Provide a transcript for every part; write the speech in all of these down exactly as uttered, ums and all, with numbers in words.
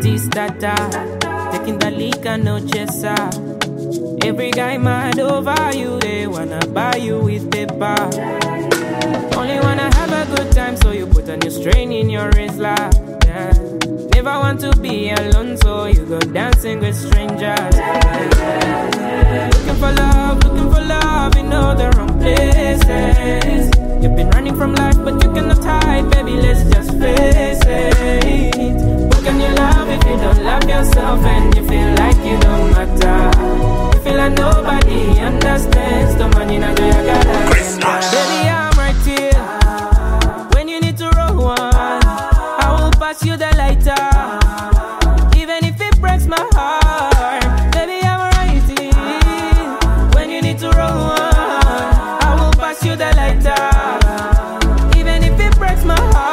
Batista, taking the leak and no chaser. Every guy mad over you, they wanna buy you with paper. Only wanna have a good time, so you put a new strain in your Rizla. Yeah. Never want to be alone, so you go dancing with strangers. Looking for love, looking for love in all the wrong places. You've been running from life, but you cannot hide, baby, let's just face it. What can you love if you don't love yourself and you feel like you don't matter? You feel like nobody understands the money now you gotta get. Baby, I'm right here when you need to roll one. I will pass you the lighter, even if it breaks my heart. Baby, I'm right here when you need to roll one. I will pass you the lighter, even if it breaks my heart.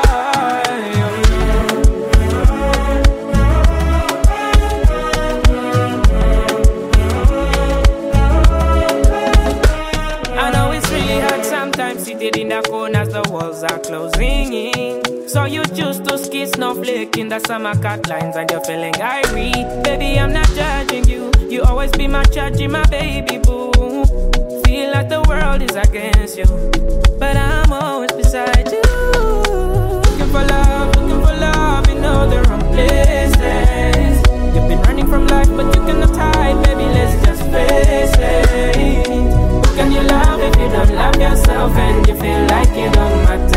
I know it's really hard sometimes, seated in the corners, the walls are closing in. So you choose to ski snowflake in the summer cut lines and you're feeling irate. Baby, I'm not judging you. You always be my judge, my baby boo. Feel like the world is against you, but I'm always beside you. Looking for love, looking for love in all the wrong places. You've been running from life, but you cannot hide, baby, let's just face it. What can you love if you don't love yourself and you feel like you don't matter?